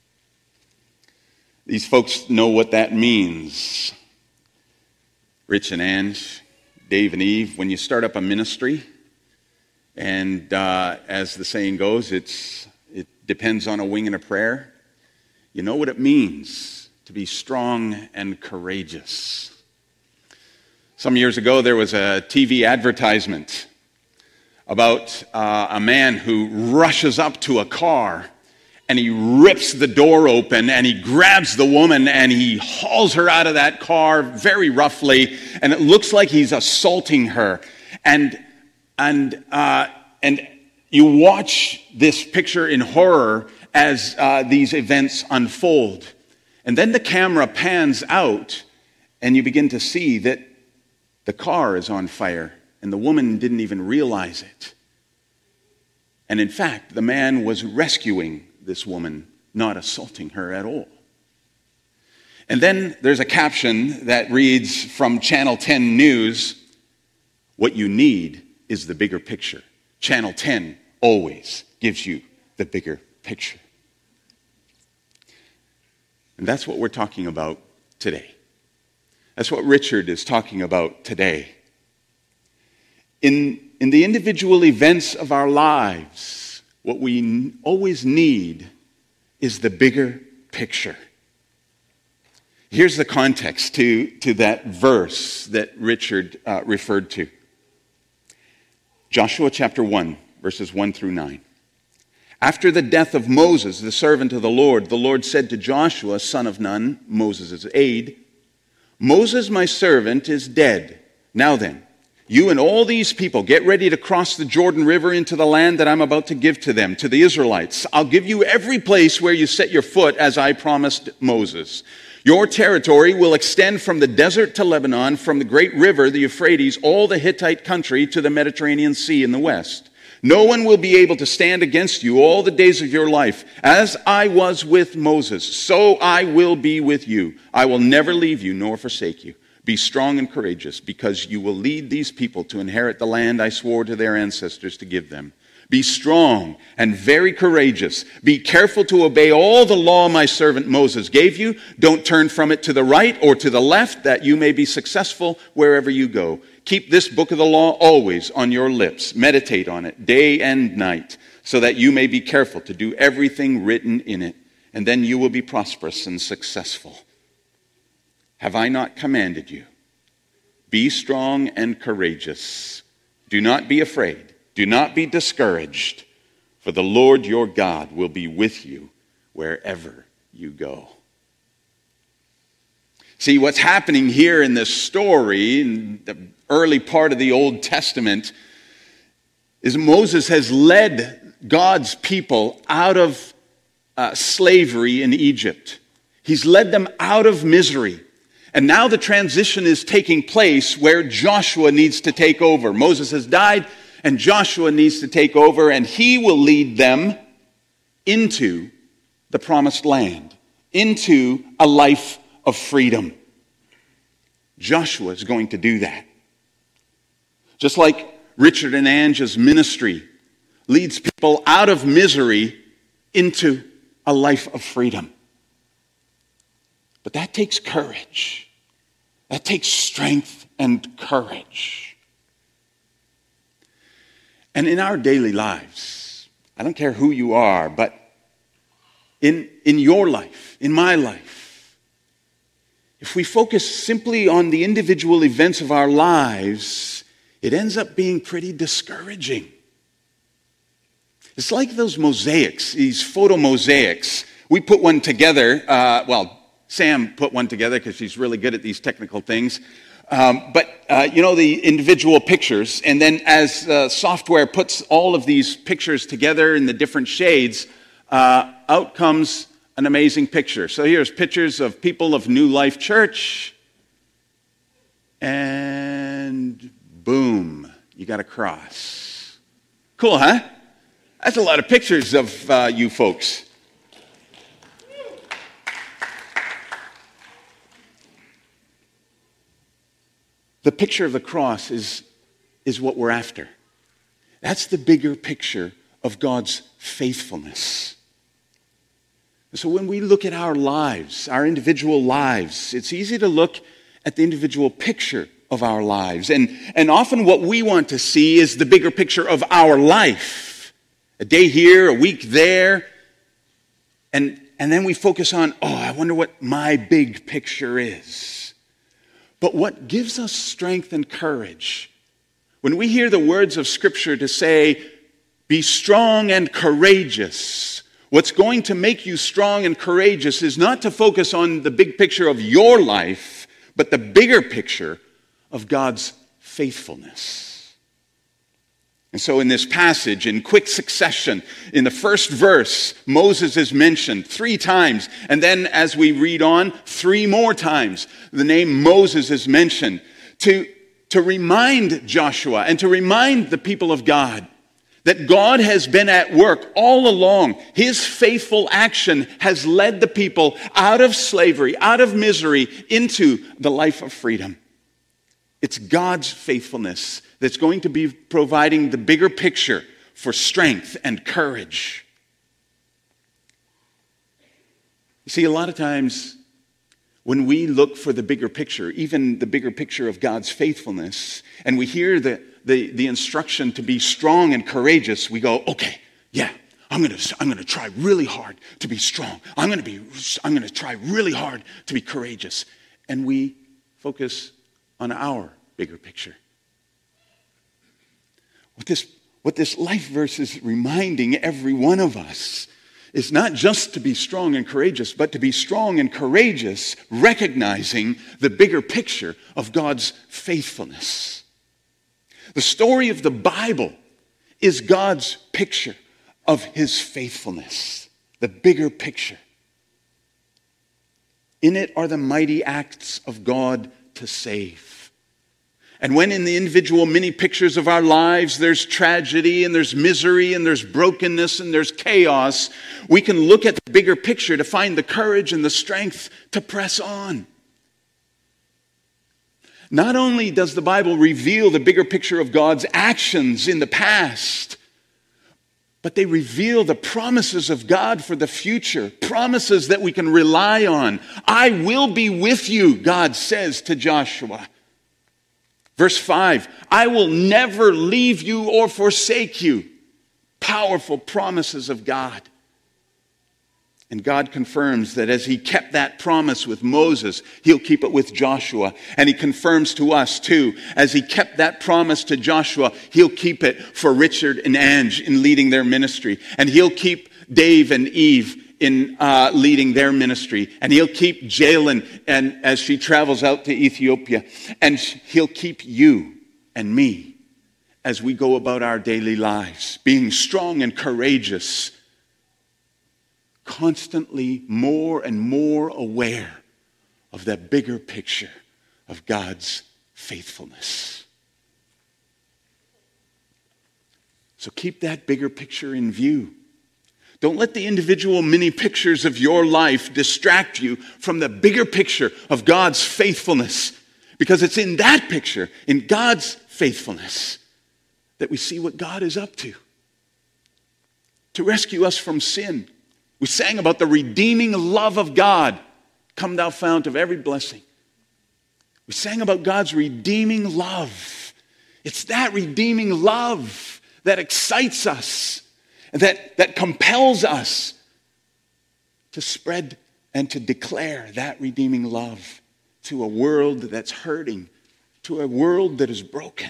S3: These folks know what that means. Rich and Ange, Dave and Eve, when you start up a ministry, and as the saying goes, it depends on a wing and a prayer. You know what it means to be strong and courageous. Some years ago, there was a TV advertisement about a man who rushes up to a car and he rips the door open and he grabs the woman and he hauls her out of that car very roughly, and it looks like he's assaulting her. And you watch this picture in horror as these events unfold. And then the camera pans out and you begin to see that the car is on fire and the woman didn't even realize it. And in fact, the man was rescuing this woman, not assaulting her at all. And then there's a caption that reads from Channel 10 News, what you need is the bigger picture. Channel 10 always gives you the bigger picture. And that's what we're talking about today. That's what Richard is talking about today. In the individual events of our lives, what we always need is the bigger picture. Here's the context to that verse that Richard referred to. Joshua chapter 1, verses 1 through 9. After the death of Moses, the servant of the Lord said to Joshua, son of Nun, Moses' aide, Moses, my servant, is dead. Now then, you and all these people get ready to cross the Jordan River into the land that I'm about to give to them, to the Israelites. I'll give you every place where you set your foot, as I promised Moses. Your territory will extend from the desert to Lebanon, from the great river, the Euphrates, all the Hittite country to the Mediterranean Sea in the west. No one will be able to stand against you all the days of your life. As I was with Moses, so I will be with you. I will never leave you nor forsake you. Be strong and courageous, because you will lead these people to inherit the land I swore to their ancestors to give them. Be strong and very courageous. Be careful to obey all the law my servant Moses gave you. Don't turn from it to the right or to the left, that you may be successful wherever you go. Keep this book of the law always on your lips. Meditate on it day and night, so that you may be careful to do everything written in it. And then you will be prosperous and successful. Have I not commanded you? Be strong and courageous. Do not be afraid. Do not be discouraged, for the Lord your God will be with you wherever you go. See, what's happening here in this story, in the early part of the Old Testament, is Moses has led God's people out of slavery in Egypt. He's led them out of misery. And now the transition is taking place where Joshua needs to take over. Moses has died, and Joshua needs to take over, and he will lead them into the promised land, into a life of freedom. Joshua is going to do that. Just like Richard and Ange's ministry leads people out of misery into a life of freedom. But that takes courage. That takes strength and courage. And in our daily lives, I don't care who you are, but in your life, in my life, if we focus simply on the individual events of our lives, it ends up being pretty discouraging. It's like those mosaics, these photo mosaics. We put one together, Sam put one together because she's really good at these technical things. The individual pictures, and then as software puts all of these pictures together in the different shades, out comes an amazing picture. So here's pictures of people of New Life Church, and boom, you got a cross. Cool, huh? That's a lot of pictures of you folks. The picture of the cross is what we're after. That's the bigger picture of God's faithfulness. So when we look at our lives, our individual lives, it's easy to look at the individual picture of our lives. And often what we want to see is the bigger picture of our life. A day here, a week there. And then we focus on, I wonder what my big picture is. But what gives us strength and courage, when we hear the words of Scripture to say, be strong and courageous, what's going to make you strong and courageous is not to focus on the big picture of your life, but the bigger picture of God's faithfulness. And so in this passage, in quick succession, in the first verse, Moses is mentioned 3 times. And then as we read on, 3 more times, the name Moses is mentioned to remind Joshua and to remind the people of God that God has been at work all along. His faithful action has led the people out of slavery, out of misery, into the life of freedom. It's God's faithfulness that's going to be providing the bigger picture for strength and courage. You see, a lot of times when we look for the bigger picture, even the bigger picture of God's faithfulness, and we hear the instruction to be strong and courageous, we go, okay, yeah, I'm going to try really hard to be strong. I'm going to try really hard to be courageous. And we focus on our bigger picture. What this life verse is reminding every one of us is not just to be strong and courageous, but to be strong and courageous, recognizing the bigger picture of God's faithfulness. The story of the Bible is God's picture of His faithfulness, the bigger picture. In it are the mighty acts of God to save. And when in the individual mini pictures of our lives there's tragedy and there's misery and there's brokenness and there's chaos, we can look at the bigger picture to find the courage and the strength to press on. Not only does the Bible reveal the bigger picture of God's actions in the past, but they reveal the promises of God for the future, promises that we can rely on. I will be with you, God says to Joshua. Verse 5, I will never leave you or forsake you. Powerful promises of God. And God confirms that as He kept that promise with Moses, He'll keep it with Joshua. And He confirms to us too, as He kept that promise to Joshua, He'll keep it for Richard and Ange in leading their ministry. And He'll keep Dave and Eve in leading their ministry. And He'll keep Jalen and as she travels out to Ethiopia. And He'll keep you and me as we go about our daily lives, being strong and courageous, constantly more and more aware of that bigger picture of God's faithfulness. So keep that bigger picture in view. Don't let the individual mini pictures of your life distract you from the bigger picture of God's faithfulness. Because it's in that picture, in God's faithfulness, that we see what God is up to rescue us from sin. We sang about the redeeming love of God. Come thou fount of every blessing. We sang about God's redeeming love. It's that redeeming love that excites us, that compels us to spread and to declare that redeeming love to a world that's hurting, to a world that is broken.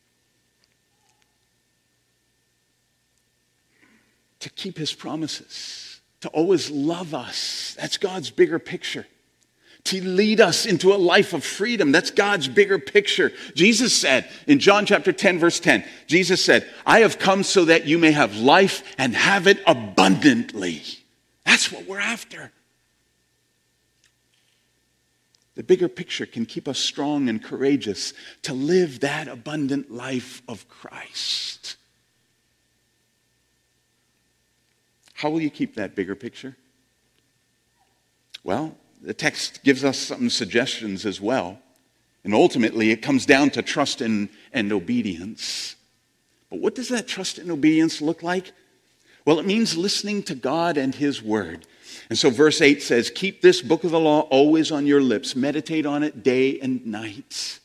S3: To keep his promises, to always love us. That's God's bigger picture. To lead us into a life of freedom. That's God's bigger picture. Jesus said in John chapter 10, verse 10, Jesus said, I have come so that you may have life and have it abundantly. That's what we're after. The bigger picture can keep us strong and courageous to live that abundant life of Christ. How will you keep that bigger picture? Well, the text gives us some suggestions as well. And ultimately, it comes down to trust and obedience. But what does that trust and obedience look like? Well, it means listening to God and his word. And so verse 8 says, keep this book of the law always on your lips. Meditate on it day and night.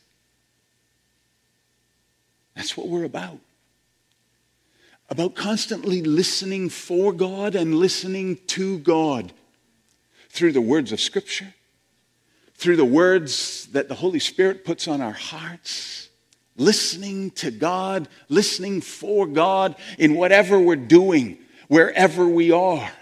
S3: That's what we're about. About constantly listening for God and listening to God through the words of Scripture, through the words that the Holy Spirit puts on our hearts, listening to God, listening for God in whatever we're doing, wherever we are.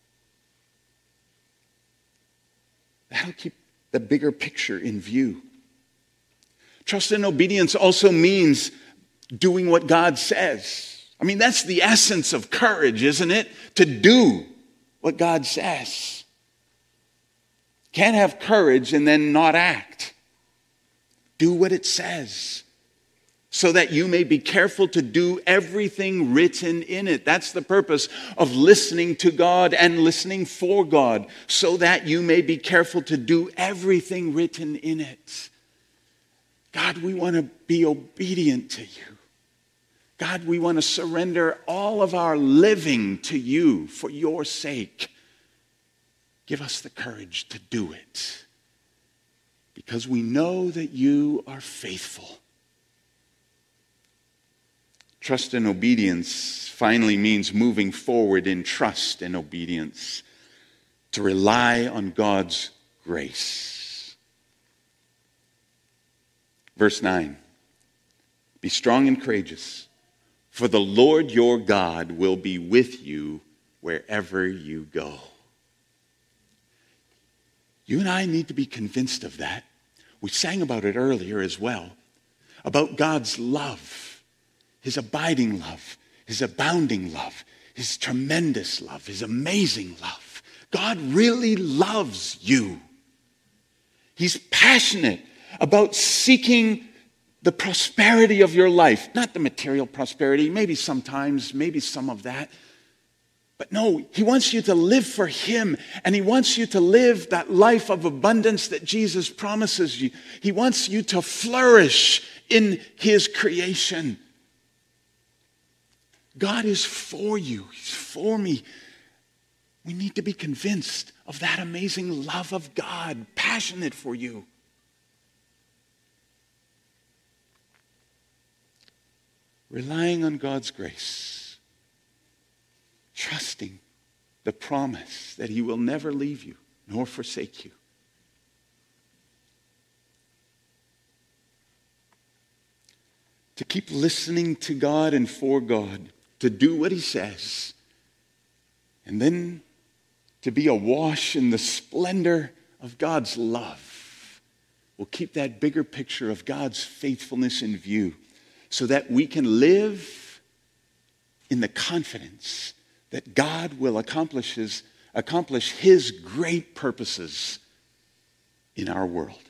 S3: That'll keep the bigger picture in view. Trust and obedience also means doing what God says. I mean, that's the essence of courage, isn't it? To do what God says. Can't have courage and then not act. Do what it says, so that you may be careful to do everything written in it. That's the purpose of listening to God and listening for God, so that you may be careful to do everything written in it. God, we want to be obedient to you. God, we want to surrender all of our living to you for your sake. Give us the courage to do it, because we know that you are faithful. Trust and obedience finally means moving forward in trust and obedience, to rely on God's grace. Verse 9, be strong and courageous, for the Lord your God will be with you wherever you go. You and I need to be convinced of that. We sang about it earlier as well, about God's love, his abiding love, his abounding love, his tremendous love, his amazing love. God really loves you. He's passionate about seeking the prosperity of your life, not the material prosperity, maybe sometimes, maybe some of that. But no, he wants you to live for him, and he wants you to live that life of abundance that Jesus promises you. He wants you to flourish in his creation. God is for you. He's for me. We need to be convinced of that amazing love of God, passionate for you. Relying on God's grace. Trusting the promise that he will never leave you nor forsake you. To keep listening to God and for God, to do what he says, and then to be awash in the splendor of God's love. We'll keep that bigger picture of God's faithfulness in view, so that we can live in the confidence that God will accomplish his great purposes in our world.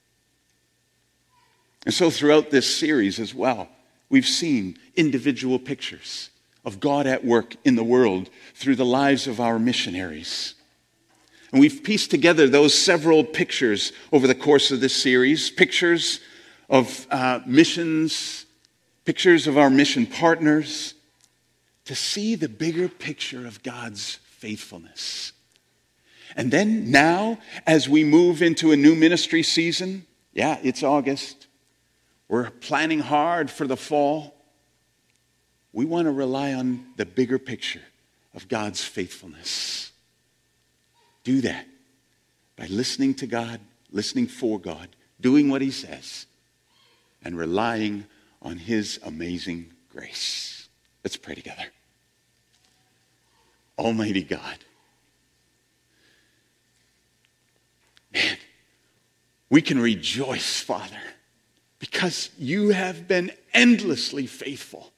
S3: And so throughout this series as well, we've seen individual pictures of God at work in the world through the lives of our missionaries. And we've pieced together those several pictures over the course of this series, pictures of missions, pictures of our mission partners, to see the bigger picture of God's faithfulness. And then now, as we move into a new ministry season, it's August. We're planning hard for the fall. We want to rely on the bigger picture of God's faithfulness. do that by listening to God, listening for God, doing what he says, and relying on his amazing grace. Let's pray together. Almighty God, man, we can rejoice, Father, because you have been endlessly faithful.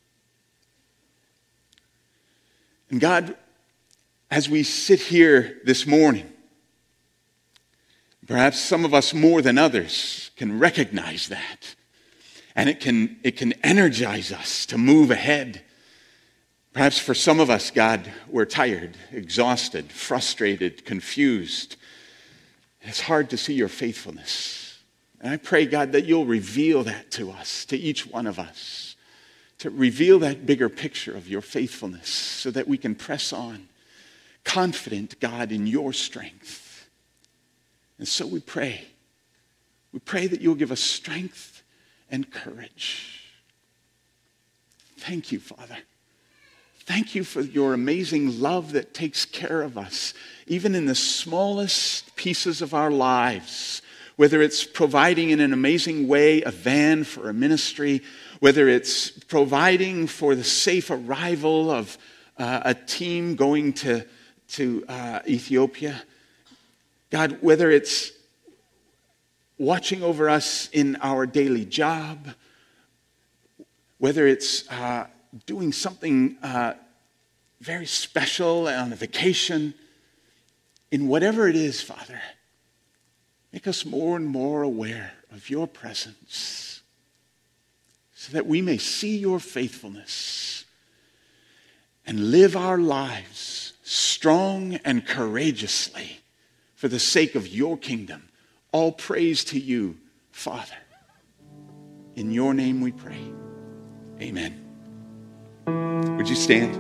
S3: And God, as we sit here this morning, perhaps some of us more than others can recognize that. And it can energize us to move ahead. Perhaps for some of us, God, we're tired, exhausted, frustrated, confused. It's hard to see your faithfulness. And I pray, God, that you'll reveal that to us, to each one of us, to reveal that bigger picture of your faithfulness so that we can press on, confident, God, in your strength. And so we pray. We pray that you'll give us strength and courage. Thank you, Father. Thank you for your amazing love that takes care of us, even in the smallest pieces of our lives, whether it's providing in an amazing way a van for a ministry, whether it's providing for the safe arrival of a team going to Ethiopia. God, whether it's watching over us in our daily job, whether it's doing something very special on a vacation, in whatever it is, Father, make us more and more aware of your presence so that we may see your faithfulness and live our lives strong and courageously for the sake of your kingdom. All praise to you, Father. In your name we pray. Amen. Would you stand?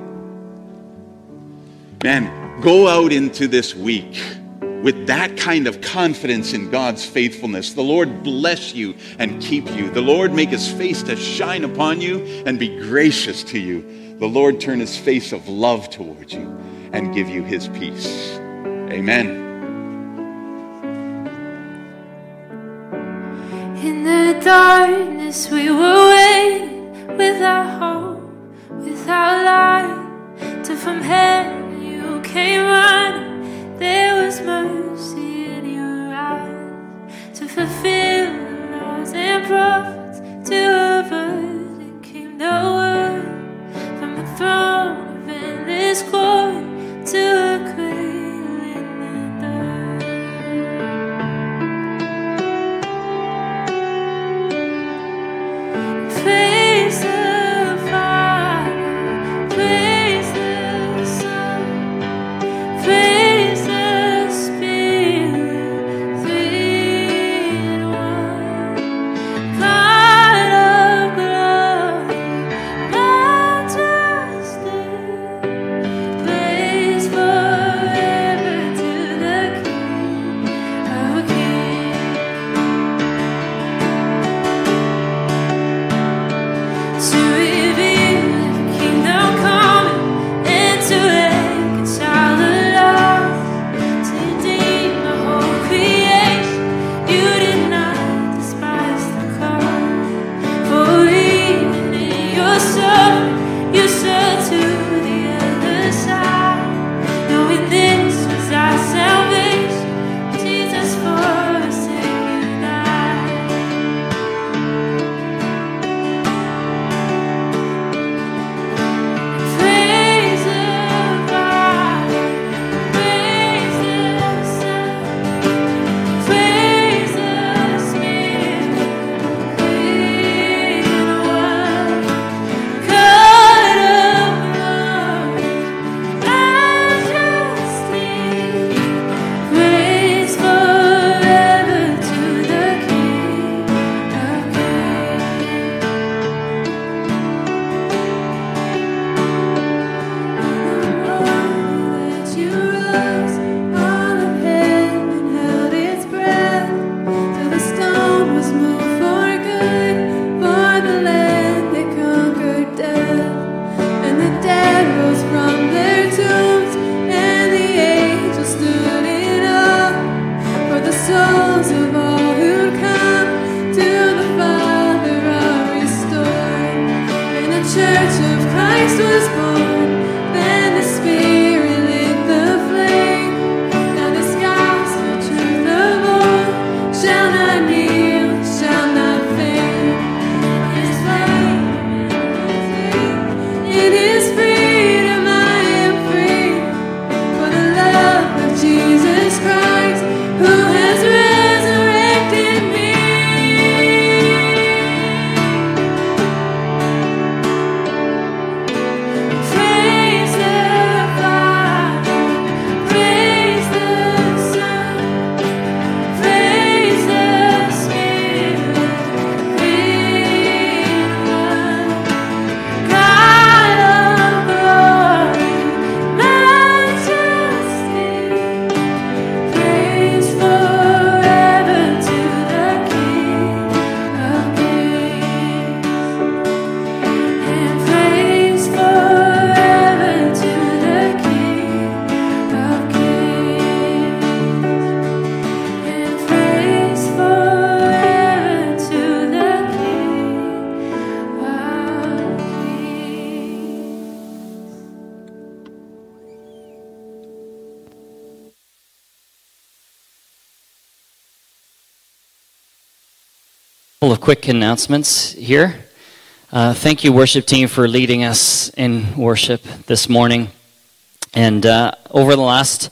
S3: Man, go out into this week with that kind of confidence in God's faithfulness. The Lord bless you and keep you. The Lord make his face to shine upon you and be gracious to you. The Lord turn his face of love towards you and give you his peace. Amen.
S2: In the darkness we were waiting, without hope, without light, till from heaven you came running. There was mercy in your eyes, to fulfill the laws and prophets. To a virgin came the word, from the throne of endless glory to a cradle in the dark. Praise the Father, praise the Son, praise the Spirit, three in one. God of glory, majesty, praise forever to the King of Kings. To reveal the kingdom coming and to reconcile the lost, to redeem the whole creation. You did not despise the cost, for even in your suffering you saw to the other side, knowing this was our salvation. Jesus, for our sake you died. Praise the Father, praise the Son, praise the Spirit, three in one. God of glory, majesty, praise forever to the King of Kings. That you rose, all of heaven held its breath, till the stone was moved for good, for the land that conquered death. And the dead rose from their tombs, and the angels stood
S1: Couple of quick announcements here. Thank you, worship team, for leading us in worship this morning. And over the last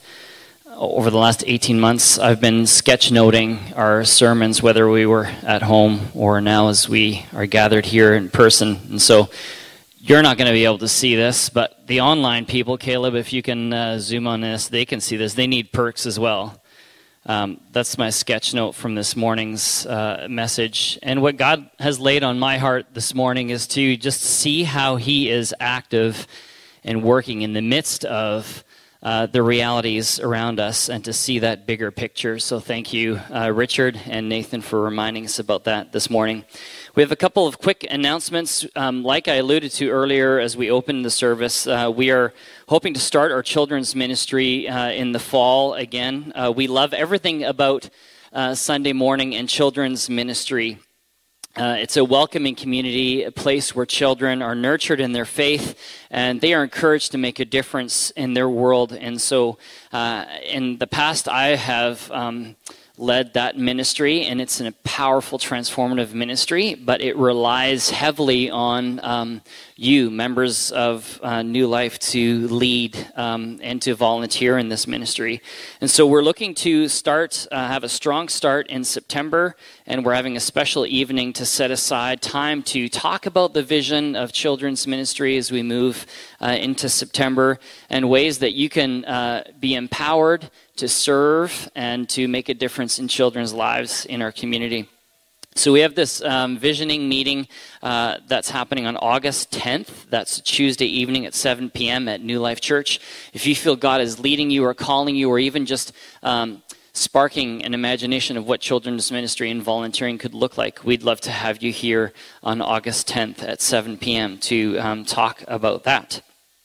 S1: 18 months, I've been sketch noting our sermons, whether we were at home or now as we are gathered here in person. And so you're not going to be able to see this, but the online people, Caleb, if you can zoom on this, they can see this. They need perks as well. That's my sketch note from this morning's message. And what God has laid on my heart this morning is to just see how He is active and working in the midst of the realities around us and to see that bigger picture. So thank you, Richard and Nathan, for reminding us about that this morning. We have a couple of quick announcements. Like I alluded to earlier as we opened the service, we are hoping to start our children's ministry in the fall again. We love everything about Sunday morning and children's ministry. It's a welcoming community, a place where children are nurtured in their faith, and they are encouraged to make a difference in their world. And so in the past, I have led that ministry, and it's a powerful, transformative ministry, but it relies heavily on you, members of New Life, to lead and to volunteer in this ministry. And so we're looking to have a strong start in September, and we're having a special evening to set aside time to talk about the vision of children's ministry as we move into September, and ways that you can be empowered to serve and to make a difference in children's lives in our community. So we have this visioning meeting that's happening on August 10th. That's Tuesday evening at 7 p.m. at New Life Church. If you feel God is leading you or calling you or even just sparking an imagination of what children's ministry and volunteering could look like, we'd love to have you here on August 10th at 7 p.m. to talk about that.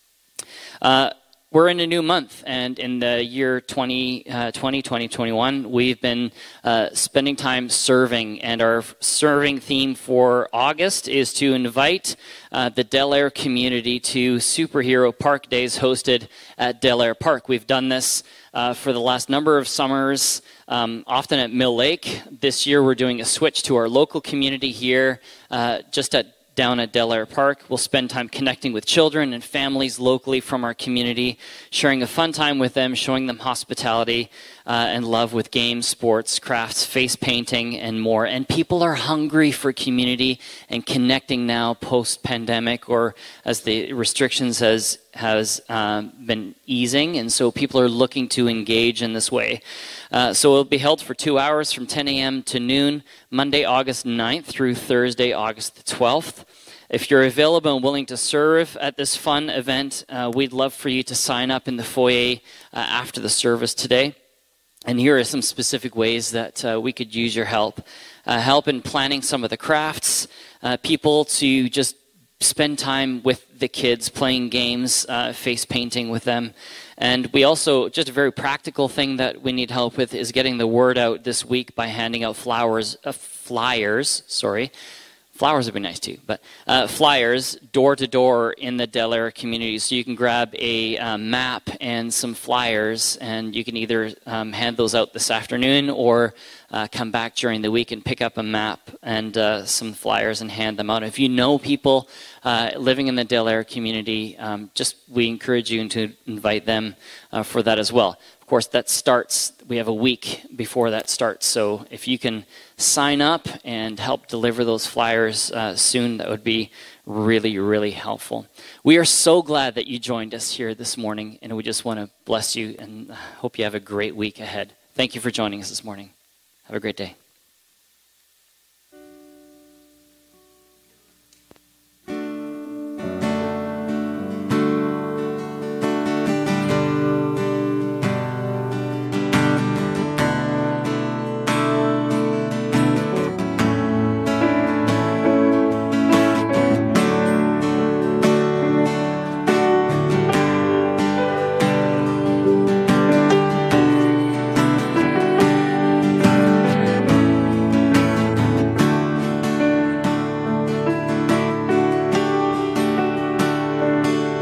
S1: We're in a new month, and in the year 2021, we've been spending time serving, and our serving theme for August is to invite the Del Air community to Superhero Park Days hosted at Del Air Park. We've done this for the last number of summers, often at Mill Lake. This year, we're doing a switch to our local community here, down at Del Air Park. We'll spend time connecting with children and families locally from our community, sharing a fun time with them, showing them hospitality and love with games, sports, crafts, face painting, and more. And people are hungry for community and connecting now post-pandemic, or as the restrictions has been easing, and so people are looking to engage in this way. So it'll be held for 2 hours from 10 a.m. to noon, Monday, August 9th through Thursday, August the 12th. If you're available and willing to serve at this fun event, we'd love for you to sign up in the foyer after the service today. And here are some specific ways that we could use your help. Help in planning some of the crafts, people to just spend time with the kids, playing games, face painting with them. And we also, just a very practical thing that we need help with is getting the word out this week by handing out flyers. Flowers would be nice too, but flyers door to door in the Del Air community. So you can grab a map and some flyers, and you can either hand those out this afternoon or come back during the week and pick up a map and some flyers and hand them out. If you know people living in the Del Air community, we encourage you to invite them for that as well. Of course, that starts, we have a week before that starts, so if you can sign up and help deliver those flyers soon, that would be really, really helpful. We are so glad that you joined us here this morning, and we just want to bless you and hope you have a great week ahead. Thank you for joining us this morning. Have a great day.